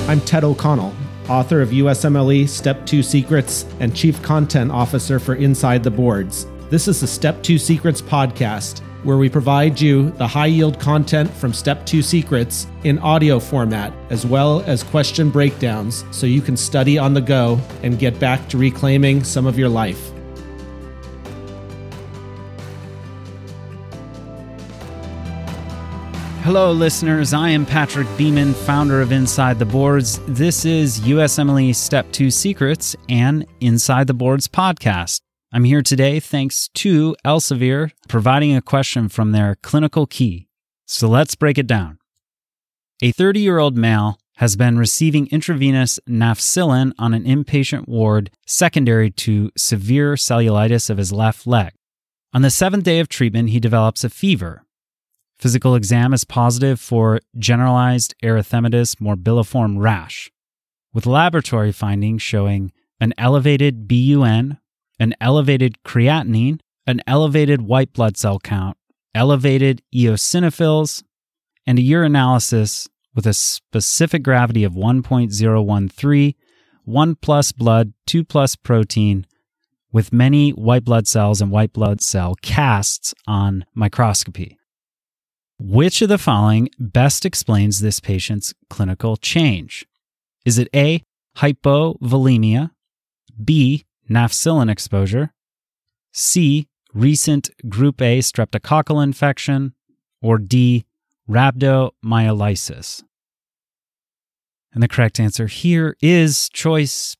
I'm Ted O'Connell, author of USMLE Step 2 Secrets and Chief Content Officer for Inside the Boards. This is the Step 2 Secrets podcast, where we provide you the high-yield content from Step 2 Secrets in audio format, as well as question breakdowns, so you can study on the go and get back to reclaiming some of your life. Hello, listeners. I am Patrick Beeman, founder of Inside the Boards. This is USMLE Step 2 Secrets and Inside the Boards podcast. I'm here today thanks to Elsevier providing a question from their clinical key. So let's break it down. A 30-year-old male has been receiving intravenous nafcillin on an inpatient ward secondary to severe cellulitis of his left leg. On the 7th day of treatment, he develops a fever. Physical exam is positive for generalized erythematous morbilliform rash, with laboratory findings showing an elevated BUN, an elevated creatinine, an elevated white blood cell count, elevated eosinophils, and a urinalysis with a specific gravity of 1.013, 1 plus blood, 2 plus protein, with many white blood cells and white blood cell casts on microscopy. Which of the following best explains this patient's clinical change? Is it A, hypovolemia, B, nafcillin exposure, C, recent group A streptococcal infection, or D, rhabdomyolysis? And the correct answer here is choice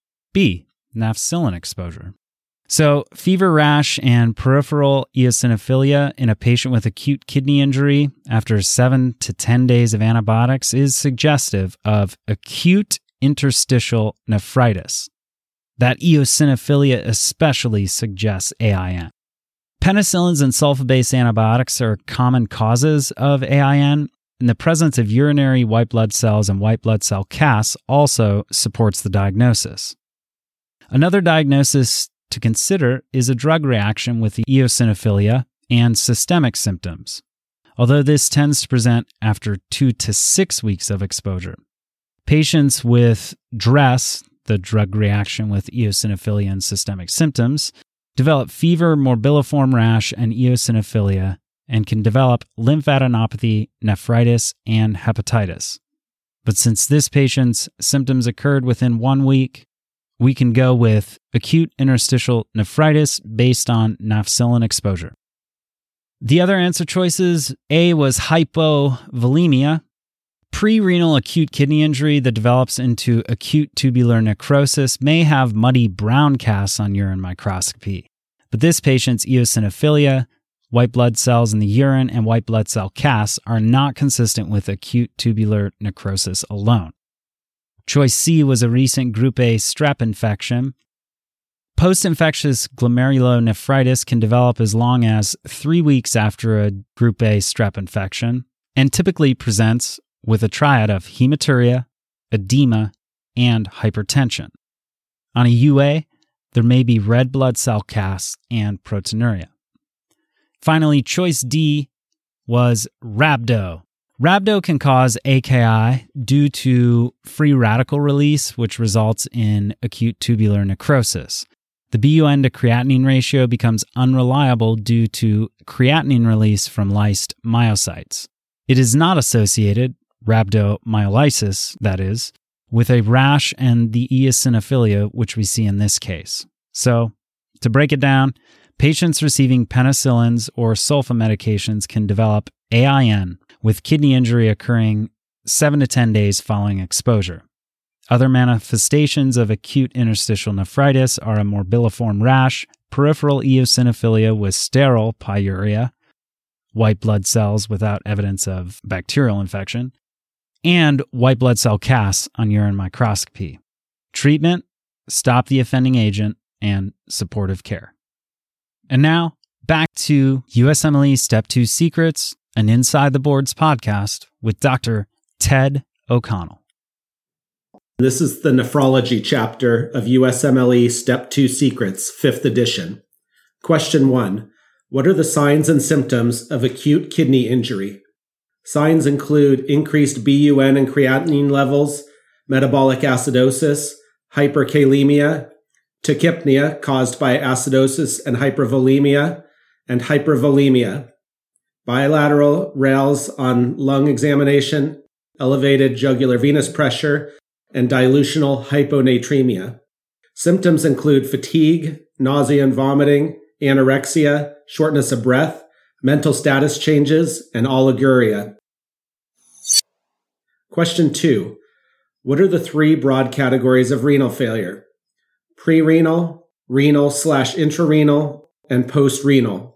B, nafcillin exposure. So, fever, rash, and peripheral eosinophilia in a patient with acute kidney injury after 7 to 10 days of antibiotics is suggestive of acute interstitial nephritis. That eosinophilia especially suggests AIN. Penicillins and sulfabase antibiotics are common causes of AIN, and the presence of urinary white blood cells and white blood cell casts also supports the diagnosis. Another diagnosis to consider is a drug reaction with the eosinophilia and systemic symptoms, although this tends to present after 2 to 6 weeks of exposure. Patients with DRESS, the drug reaction with eosinophilia and systemic symptoms, develop fever, morbilliform rash, and eosinophilia, and can develop lymphadenopathy, nephritis, and hepatitis. But since this patient's symptoms occurred within 1 week, we can go with acute interstitial nephritis based on nafcillin exposure. The other answer choices, A was hypovolemia, pre-renal acute kidney injury that develops into acute tubular necrosis may have muddy brown casts on urine microscopy, but this patient's eosinophilia, white blood cells in the urine, and white blood cell casts are not consistent with acute tubular necrosis alone. Choice C was a recent group A strep infection. Post-infectious glomerulonephritis can develop as long as 3 weeks after a group A strep infection and typically presents with a triad of hematuria, edema, and hypertension. On a UA, there may be red blood cell casts and proteinuria. Finally, choice D was rhabdo. Rhabdo can cause AKI due to free radical release, which results in acute tubular necrosis. The BUN to creatinine ratio becomes unreliable due to creatinine release from lysed myocytes. It is not associated, rhabdomyolysis that is, with a rash and the eosinophilia, which we see in this case. So, to break it down, patients receiving penicillins or sulfa medications can develop AIN, with kidney injury occurring 7 to 10 days following exposure. Other manifestations of acute interstitial nephritis are a morbilliform rash, peripheral eosinophilia with sterile pyuria, white blood cells without evidence of bacterial infection, and white blood cell casts on urine microscopy. Treatment, stop the offending agent, and supportive care. And now, back to USMLE Step 2 Secrets, an Inside the Boards podcast with Dr. Ted O'Connell. This is the nephrology chapter of USMLE Step 2 Secrets, 5th edition. Question 1. What are the signs and symptoms of acute kidney injury? Signs include increased BUN and creatinine levels, metabolic acidosis, hyperkalemia, tachypnea caused by acidosis and hypervolemia, and hypervolemia, bilateral rales on lung examination, elevated jugular venous pressure, and dilutional hyponatremia. Symptoms include fatigue, nausea and vomiting, anorexia, shortness of breath, mental status changes, and oliguria. Question 2. What are the 3 broad categories of renal failure? Prerenal, renal/intrarenal, and postrenal.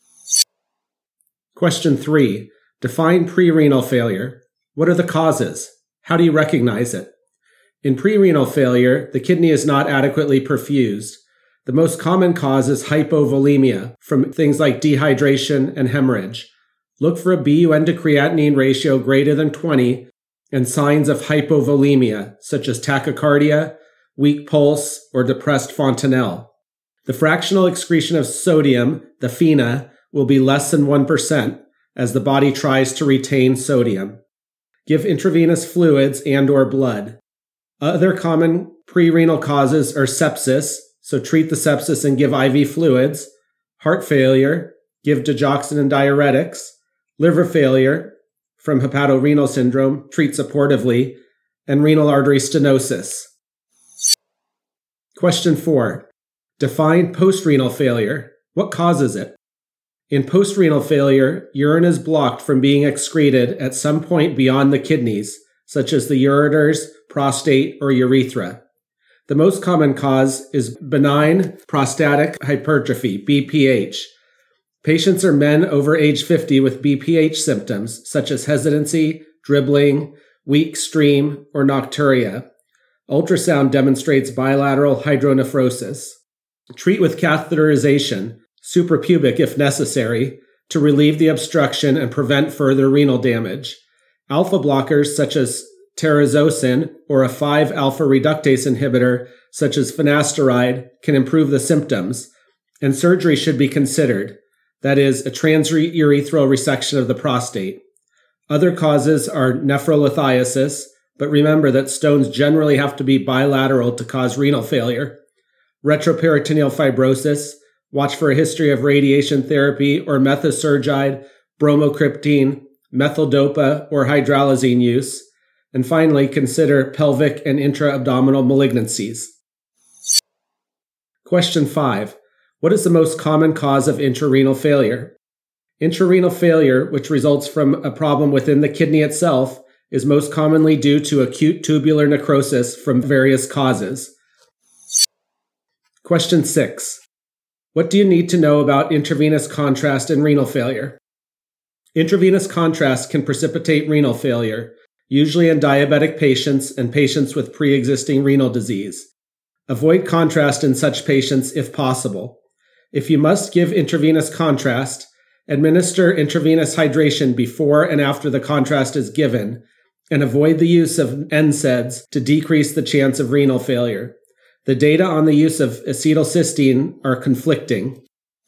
Question 3. Define prerenal failure. What are the causes? How do you recognize it? In prerenal failure, the kidney is not adequately perfused. The most common cause is hypovolemia from things like dehydration and hemorrhage. Look for a BUN to creatinine ratio greater than 20 and signs of hypovolemia, such as tachycardia, weak pulse, or depressed fontanelle. The fractional excretion of sodium, the FeNA, will be less than 1% as the body tries to retain sodium. Give intravenous fluids and/or blood. Other common prerenal causes are sepsis, so treat the sepsis and give IV fluids, heart failure, give digoxin and diuretics, liver failure from hepatorenal syndrome, treat supportively, and renal artery stenosis. Question 4. Define postrenal failure. What causes it? In postrenal failure, urine is blocked from being excreted at some point beyond the kidneys, such as the ureters, prostate, or urethra. The most common cause is benign prostatic hypertrophy, BPH. Patients are men over age 50 with BPH symptoms, such as hesitancy, dribbling, weak stream, or nocturia. Ultrasound demonstrates bilateral hydronephrosis. Treat with catheterization, suprapubic if necessary, to relieve the obstruction and prevent further renal damage. Alpha blockers such as terazosin or a 5-alpha reductase inhibitor such as finasteride can improve the symptoms, and surgery should be considered, that is, a transurethral resection of the prostate. Other causes are nephrolithiasis, but remember that stones generally have to be bilateral to cause renal failure. Retroperitoneal fibrosis, watch for a history of radiation therapy or methosurgide, bromocriptine, methyldopa, or hydralazine use. And finally, consider pelvic and intra-abdominal malignancies. Question 5. What is the most common cause of intrarenal failure? Intrarenal failure, which results from a problem within the kidney itself, is most commonly due to acute tubular necrosis from various causes. Question 6. What do you need to know about intravenous contrast in renal failure? Intravenous contrast can precipitate renal failure, usually in diabetic patients and patients with pre-existing renal disease. Avoid contrast in such patients if possible. If you must give intravenous contrast, administer intravenous hydration before and after the contrast is given, and avoid the use of NSAIDs to decrease the chance of renal failure. The data on the use of acetylcysteine are conflicting.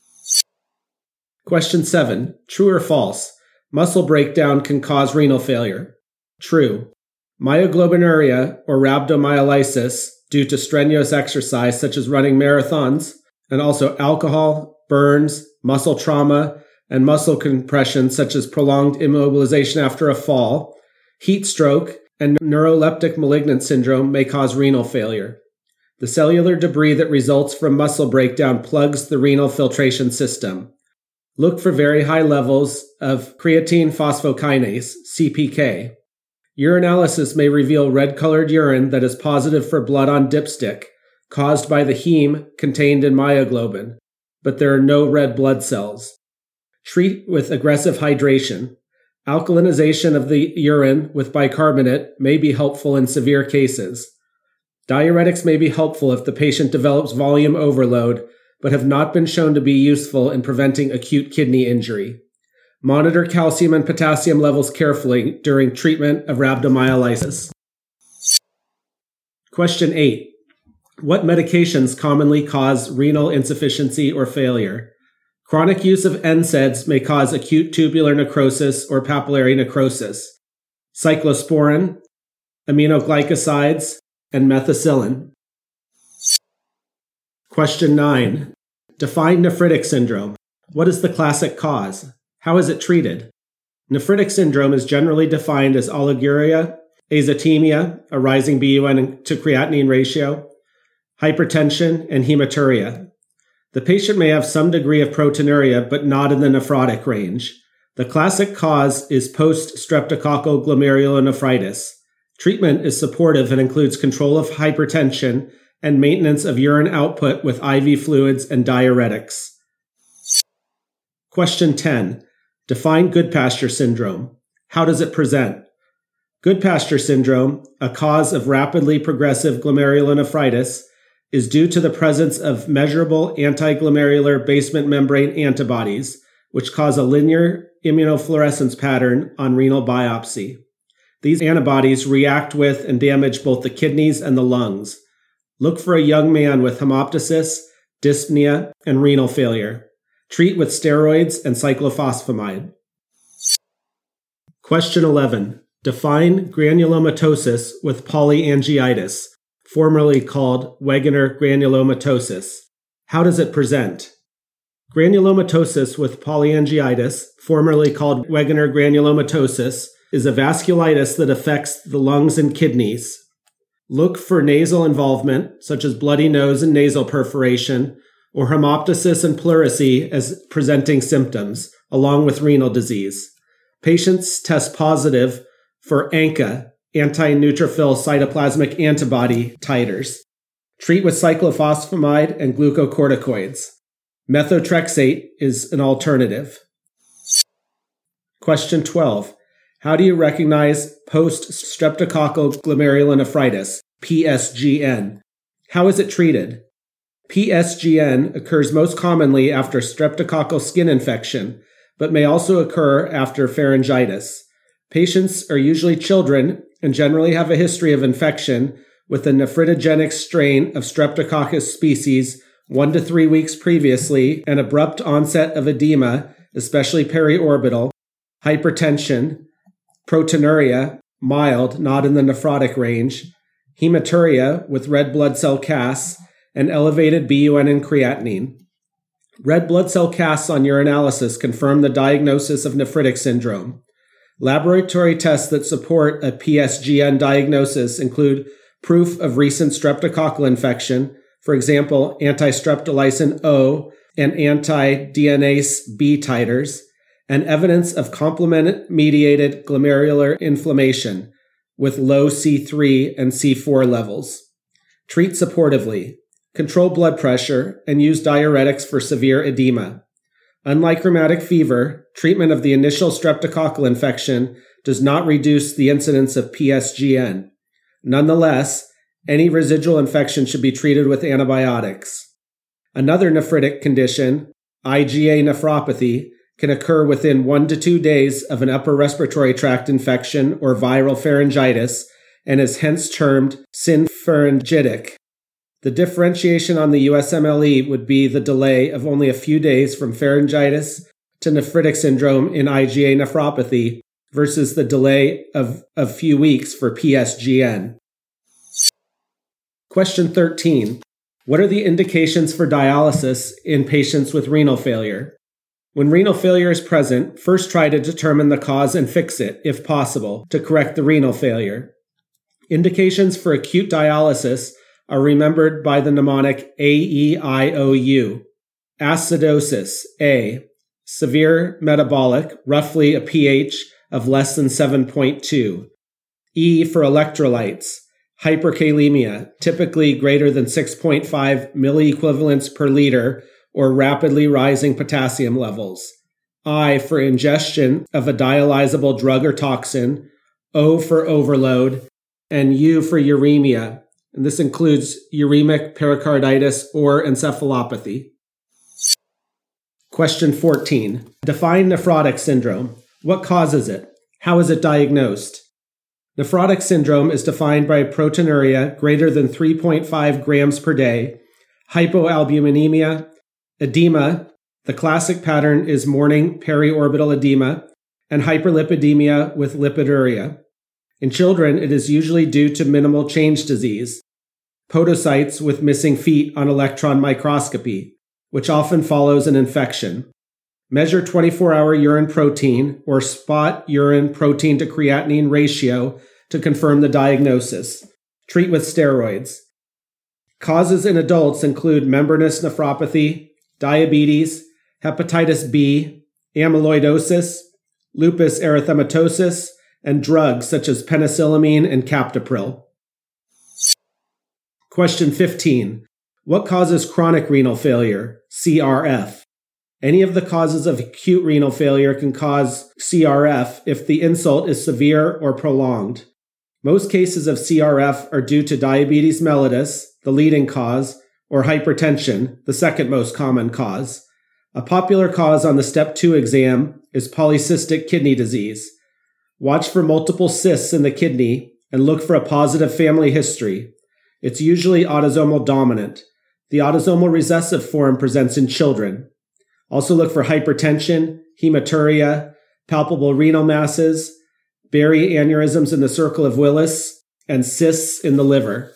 Question 7. True or false? Muscle breakdown can cause renal failure. True. Myoglobinuria or rhabdomyolysis due to strenuous exercise such as running marathons, and also alcohol, burns, muscle trauma, and muscle compression such as prolonged immobilization after a fall, heat stroke, and neuroleptic malignant syndrome may cause renal failure. The cellular debris that results from muscle breakdown plugs the renal filtration system. Look for very high levels of creatine phosphokinase, CPK. Urinalysis may reveal red-colored urine that is positive for blood on dipstick, caused by the heme contained in myoglobin, but there are no red blood cells. Treat with aggressive hydration. Alkalinization of the urine with bicarbonate may be helpful in severe cases. Diuretics may be helpful if the patient develops volume overload, but have not been shown to be useful in preventing acute kidney injury. Monitor calcium and potassium levels carefully during treatment of rhabdomyolysis. Question 8. What medications commonly cause renal insufficiency or failure? Chronic use of NSAIDs may cause acute tubular necrosis or papillary necrosis. Cyclosporin, aminoglycosides, and methicillin. Question 9. Define nephritic syndrome. What is the classic cause? How is it treated? Nephritic syndrome is generally defined as oliguria, azotemia, a rising BUN to creatinine ratio, hypertension, and hematuria. The patient may have some degree of proteinuria, but not in the nephrotic range. The classic cause is post-streptococcal glomerulonephritis. Treatment is supportive and includes control of hypertension and maintenance of urine output with IV fluids and diuretics. Question 10. Define Goodpasture syndrome. How does it present? Goodpasture syndrome, a cause of rapidly progressive glomerulonephritis, is due to the presence of measurable antiglomerular basement membrane antibodies, which cause a linear immunofluorescence pattern on renal biopsy. These antibodies react with and damage both the kidneys and the lungs. Look for a young man with hemoptysis, dyspnea, and renal failure. Treat with steroids and cyclophosphamide. Question 11. Define granulomatosis with polyangiitis, formerly called Wegener granulomatosis. How does it present? Granulomatosis with polyangiitis, formerly called Wegener granulomatosis, is a vasculitis that affects the lungs and kidneys. Look for nasal involvement, such as bloody nose and nasal perforation, or hemoptysis and pleurisy as presenting symptoms, along with renal disease. Patients test positive for ANCA, anti-neutrophil cytoplasmic antibody titers. Treat with cyclophosphamide and glucocorticoids. Methotrexate is an alternative. Question 12. How do you recognize post-streptococcal glomerulonephritis, PSGN? How is it treated? PSGN occurs most commonly after streptococcal skin infection, but may also occur after pharyngitis. Patients are usually children and generally have a history of infection with a nephritogenic strain of Streptococcus species 1 to 3 weeks previously, and abrupt onset of edema, especially periorbital, hypertension, proteinuria, mild, not in the nephrotic range, hematuria with red blood cell casts, and elevated BUN and creatinine. Red blood cell casts on urinalysis confirm the diagnosis of nephritic syndrome. Laboratory tests that support a PSGN diagnosis include proof of recent streptococcal infection, for example, anti-streptolysin O and anti-DNase B titers, and evidence of complement-mediated glomerular inflammation with low C3 and C4 levels. Treat supportively. Control blood pressure and use diuretics for severe edema. Unlike rheumatic fever, treatment of the initial streptococcal infection does not reduce the incidence of PSGN. Nonetheless, any residual infection should be treated with antibiotics. Another nephritic condition, IgA nephropathy, can occur within 1 to 2 days of an upper respiratory tract infection or viral pharyngitis and is hence termed synpharyngitic. The differentiation on the USMLE would be the delay of only a few days from pharyngitis to nephritic syndrome in IgA nephropathy versus the delay of a few weeks for PSGN. Question 13. What are the indications for dialysis in patients with renal failure? When renal failure is present, first try to determine the cause and fix it, if possible, to correct the renal failure. Indications for acute dialysis are remembered by the mnemonic AEIOU. Acidosis, A. Severe metabolic, roughly a pH of less than 7.2. E for electrolytes. Hyperkalemia, typically greater than 6.5 milliequivalents per liter, or rapidly rising potassium levels. I for ingestion of a dialyzable drug or toxin. O for overload. And U for uremia. And this includes uremic pericarditis or encephalopathy. Question 14. Define nephrotic syndrome. What causes it? How is it diagnosed? Nephrotic syndrome is defined by proteinuria greater than 3.5 grams per day, hypoalbuminemia, edema. The classic pattern is morning periorbital edema, and hyperlipidemia with lipiduria. In children, it is usually due to minimal change disease, podocytes with missing feet on electron microscopy, which often follows an infection. Measure 24-hour urine protein or spot urine protein to creatinine ratio to confirm the diagnosis. Treat with steroids. Causes in adults include membranous nephropathy, diabetes, hepatitis B, amyloidosis, lupus erythematosus, and drugs such as penicillamine and captopril. Question 15. What causes chronic renal failure, CRF? Any of the causes of acute renal failure can cause CRF if the insult is severe or prolonged. Most cases of CRF are due to diabetes mellitus, the leading cause, or hypertension, the second most common cause. A popular cause on the Step 2 exam is polycystic kidney disease. Watch for multiple cysts in the kidney and look for a positive family history. It's usually autosomal dominant. The autosomal recessive form presents in children. Also look for hypertension, hematuria, palpable renal masses, Barry aneurysms in the circle of Willis, and cysts in the liver.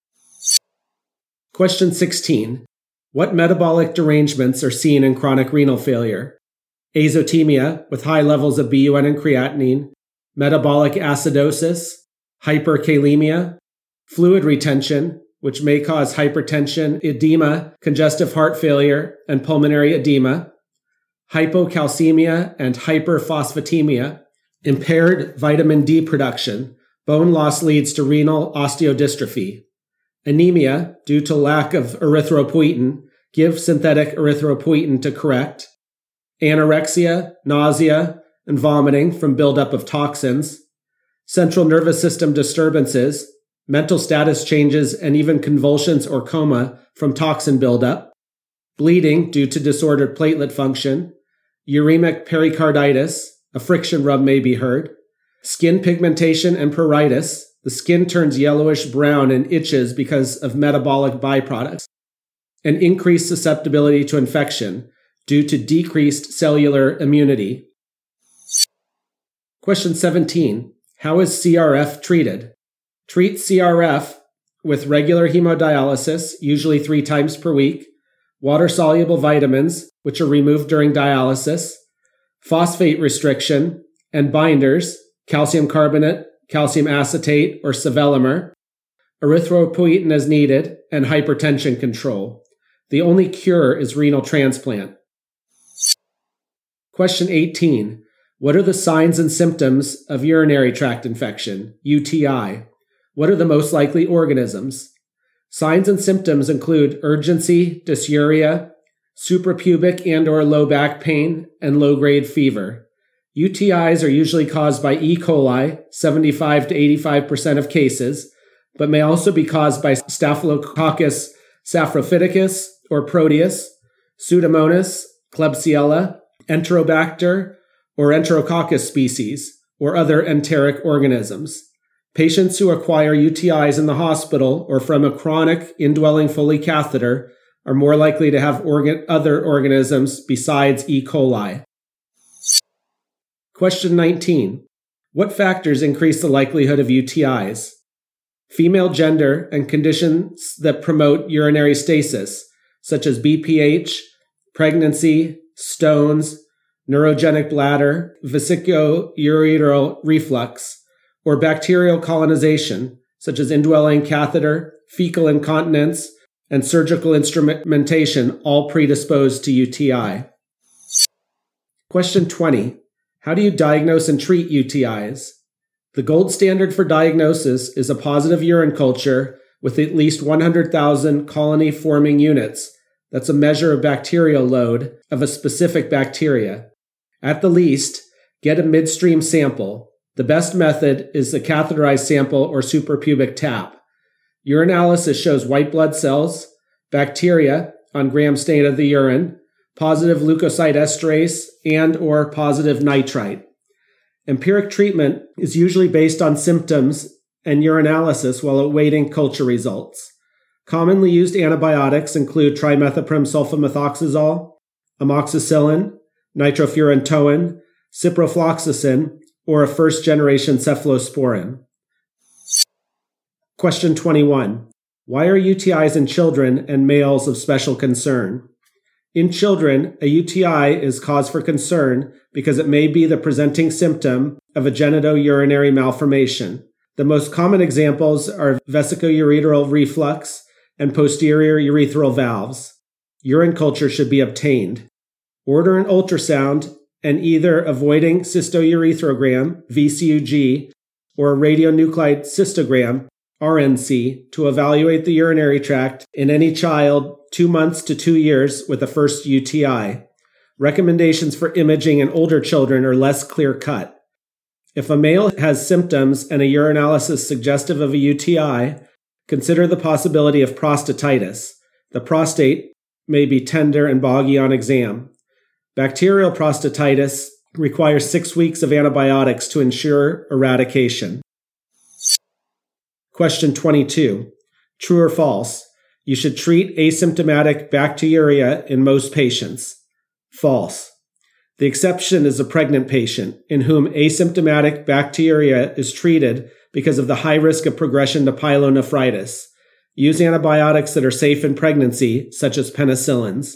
Question 16. What metabolic derangements are seen in chronic renal failure? Azotemia with high levels of BUN and creatinine, metabolic acidosis, hyperkalemia, fluid retention, which may cause hypertension, edema, congestive heart failure, and pulmonary edema, hypocalcemia and hyperphosphatemia, impaired vitamin D production, bone loss leads to renal osteodystrophy, anemia due to lack of erythropoietin, give synthetic erythropoietin to correct, anorexia, nausea, and vomiting from buildup of toxins, central nervous system disturbances, mental status changes, and even convulsions or coma from toxin buildup, bleeding due to disordered platelet function, uremic pericarditis, a friction rub may be heard, skin pigmentation and pruritus, the skin turns yellowish brown and itches because of metabolic byproducts, and increased susceptibility to infection due to decreased cellular immunity. Question 17. How is CRF treated? Treat CRF with regular hemodialysis, usually 3 times per week, water-soluble vitamins, which are removed during dialysis, phosphate restriction, and binders, calcium carbonate, calcium acetate, or sevelamer, erythropoietin as needed, and hypertension control. The only cure is renal transplant. Question 18. What are the signs and symptoms of urinary tract infection, UTI? What are the most likely organisms? Signs and symptoms include urgency, dysuria, suprapubic and or low back pain, and low-grade fever. UTIs are usually caused by E. coli, 75 to 85% of cases, but may also be caused by Staphylococcus saprophyticus or Proteus, Pseudomonas, Klebsiella, Enterobacter, or Enterococcus species, or other enteric organisms. Patients who acquire UTIs in the hospital or from a chronic indwelling Foley catheter are more likely to have other organisms besides E. coli. Question 19. What factors increase the likelihood of UTIs? Female gender and conditions that promote urinary stasis, such as BPH, pregnancy, stones, neurogenic bladder, vesicoureteral reflux, or bacterial colonization, such as indwelling catheter, fecal incontinence, and surgical instrumentation, all predisposed to UTI. Question 20. How do you diagnose and treat UTIs? The gold standard for diagnosis is a positive urine culture with at least 100,000 colony-forming units. That's a measure of bacterial load of a specific bacteria. At the least, get a midstream sample. The best method is the catheterized sample or suprapubic tap. Urinalysis shows white blood cells, bacteria on gram stain of the urine, positive leukocyte esterase, and or positive nitrite. Empiric treatment is usually based on symptoms and urinalysis while awaiting culture results. Commonly used antibiotics include trimethoprim sulfamethoxazole, amoxicillin, nitrofurantoin, ciprofloxacin, or a first-generation cephalosporin. Question 21. Why are UTIs in children and males of special concern? In children, a UTI is cause for concern because it may be the presenting symptom of a genitourinary malformation. The most common examples are vesicoureteral reflux and posterior urethral valves. Urine culture should be obtained. Order an ultrasound and either avoiding cystourethrogram, VCUG, or a radionuclide cystogram, RNC, to evaluate the urinary tract in any child 2 months to 2 years with a first UTI. Recommendations for imaging in older children are less clear-cut. If a male has symptoms and a urinalysis suggestive of a UTI, consider the possibility of prostatitis. The prostate may be tender and boggy on exam. Bacterial prostatitis requires 6 weeks of antibiotics to ensure eradication. Question 22. True or false? You should treat asymptomatic bacteriuria in most patients. False. The exception is a pregnant patient in whom asymptomatic bacteriuria is treated because of the high risk of progression to pyelonephritis. Use antibiotics that are safe in pregnancy, such as penicillins.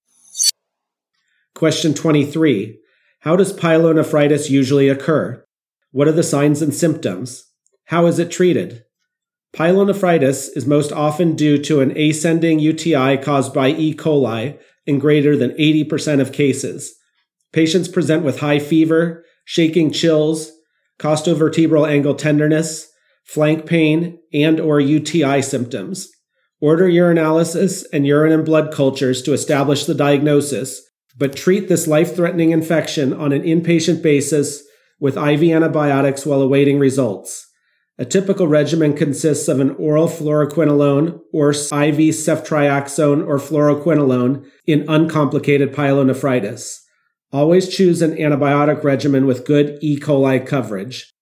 Question 23. How does pyelonephritis usually occur? What are the signs and symptoms? How is it treated? Pyelonephritis is most often due to an ascending UTI caused by E. coli in greater than 80% of cases. Patients present with high fever, shaking chills, costovertebral angle tenderness, flank pain, and/or UTI symptoms. Order urinalysis and urine and blood cultures to establish the diagnosis, but treat this life-threatening infection on an inpatient basis with IV antibiotics while awaiting results. A typical regimen consists of an oral fluoroquinolone or IV ceftriaxone or fluoroquinolone in uncomplicated pyelonephritis. Always choose an antibiotic regimen with good E. coli coverage.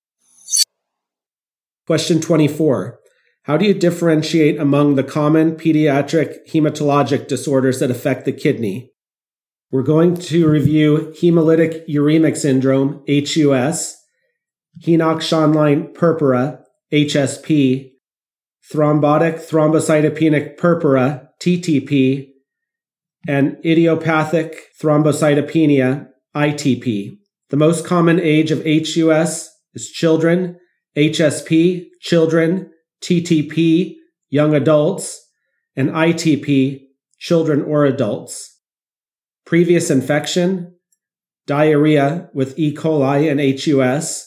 Question 24. How do you differentiate among the common pediatric hematologic disorders that affect the kidney? We're going to review hemolytic uremic syndrome, HUS, Henoch-Schönlein purpura, HSP, thrombotic thrombocytopenic purpura, TTP, and idiopathic thrombocytopenia, ITP. The most common age of HUS is children, HSP, children, TTP, young adults, and ITP, children or adults. Previous infection, diarrhea with E. coli and HUS,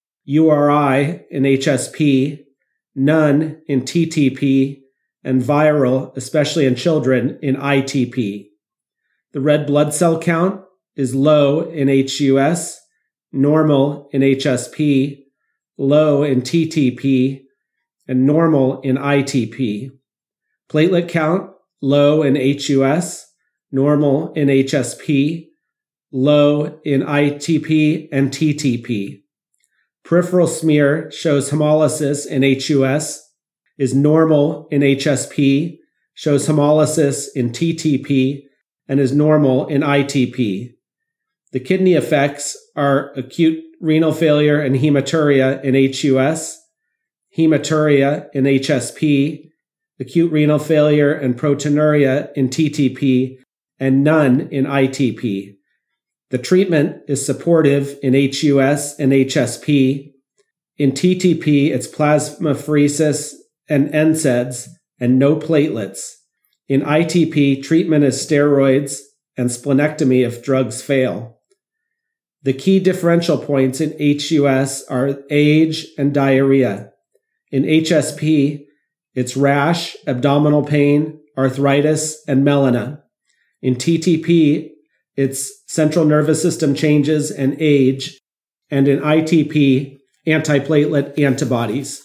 URI in HSP, none in TTP, and viral, especially in children, in ITP. The red blood cell count is low in HUS, normal in HSP, low in TTP, and normal in ITP. Platelet count, low in HUS, normal in HSP, low in ITP and TTP. Peripheral smear shows hemolysis in HUS, is normal in HSP, shows hemolysis in TTP, and is normal in ITP. The kidney effects are acute renal failure and hematuria in HUS, hematuria in HSP, acute renal failure and proteinuria in TTP, and none in ITP. The treatment is supportive in HUS and HSP. In TTP, it's plasmapheresis and NSAIDs and no platelets. In ITP, treatment is steroids and splenectomy if drugs fail. The key differential points in HUS are age and diarrhea. In HSP, it's rash, abdominal pain, arthritis, and melena. In TTP, it's central nervous system changes and age, and in ITP, antiplatelet antibodies.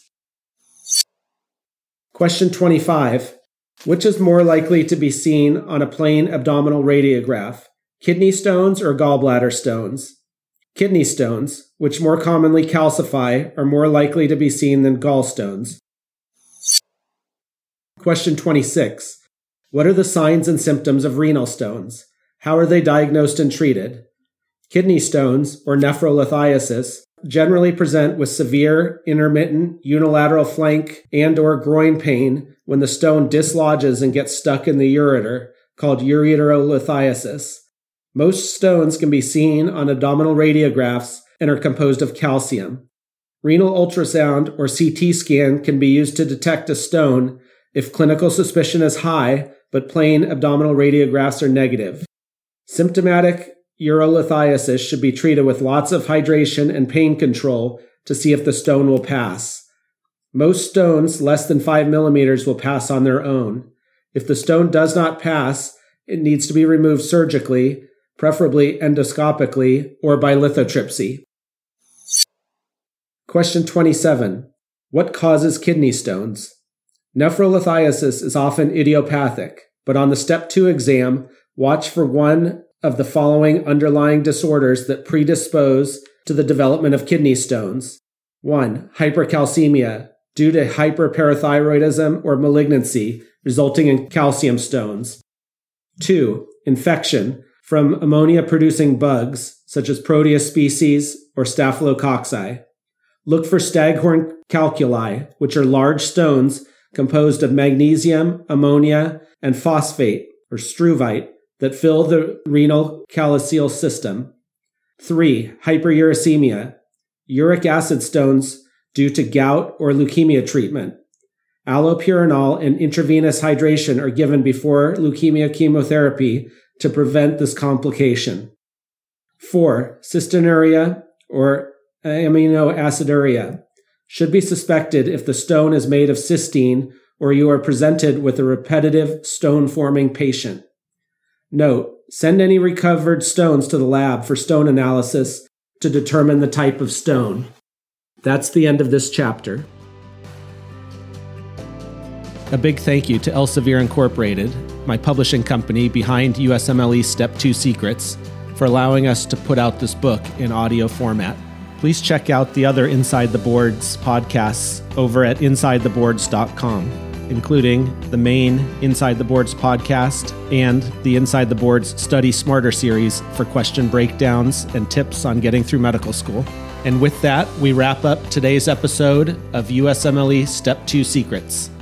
Question 25. Which is more likely to be seen on a plain abdominal radiograph, kidney stones or gallbladder stones? Kidney stones, which more commonly calcify, are more likely to be seen than gallstones. Question 26. What are the signs and symptoms of renal stones? How are they diagnosed and treated? Kidney stones, or nephrolithiasis, generally present with severe, intermittent, unilateral flank and/or groin pain when the stone dislodges and gets stuck in the ureter, called ureterolithiasis. Most stones can be seen on abdominal radiographs and are composed of calcium. Renal ultrasound or CT scan can be used to detect a stone if clinical suspicion is high, but plain abdominal radiographs are negative. Symptomatic urolithiasis should be treated with lots of hydration and pain control to see if the stone will pass. Most stones less than 5 millimeters will pass on their own. If the stone does not pass, it needs to be removed surgically, preferably endoscopically or by lithotripsy. Question 27. What causes kidney stones? Nephrolithiasis is often idiopathic, but on the Step 2 exam, watch for one of the following underlying disorders that predispose to the development of kidney stones. 1. Hypercalcemia, due to hyperparathyroidism or malignancy, resulting in calcium stones. 2. Infection, from ammonia-producing bugs, such as Proteus species or Staphylococci. Look for staghorn calculi, which are large stones composed of magnesium, ammonia, and phosphate, or struvite, that fill the renal calyceal system. 3. Hyperuricemia, uric acid stones due to gout or leukemia treatment. Allopurinol and intravenous hydration are given before leukemia chemotherapy to prevent this complication. 4. Cystinuria or aminoaciduria should be suspected if the stone is made of cysteine or you are presented with a repetitive stone-forming patient. Note, send any recovered stones to the lab for stone analysis to determine the type of stone. That's the end of this chapter. A big thank you to Elsevier Incorporated, my publishing company behind USMLE Step 2 Secrets, for allowing us to put out this book in audio format. Please check out the other Inside the Boards podcasts over at InsideTheBoards.com, including the main Inside the Boards podcast and the Inside the Boards Study Smarter series for question breakdowns and tips on getting through medical school. And with that, we wrap up today's episode of USMLE Step 2 Secrets.